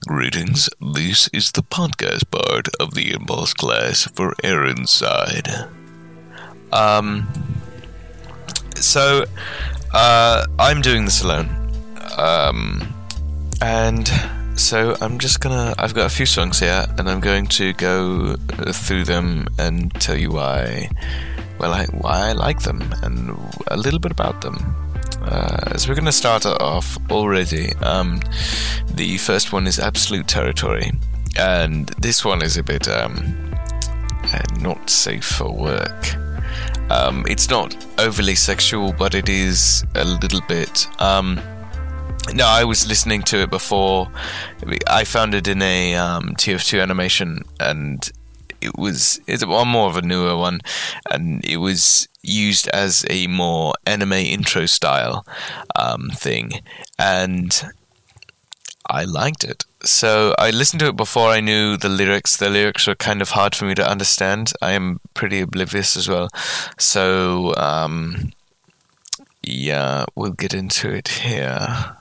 Greetings, this is the podcast part of the Impulse class for Aaron's side. I'm doing this alone. And so I'm just I've got a few songs here, and I'm going to go through them and tell you why I like them, and a little bit about them. So we're going to start off already. The first one is Absolute Territory, and this one is a bit not safe for work. It's not overly sexual, but it is a little bit. No, I was listening to it before. I found it in a TF2 animation, and it's more of a newer one, and it was used as a more anime intro style thing, and I liked it. So I listened to it before I knew the lyrics. The lyrics were kind of hard for me to understand. I am pretty oblivious as well. So yeah, we'll get into it here.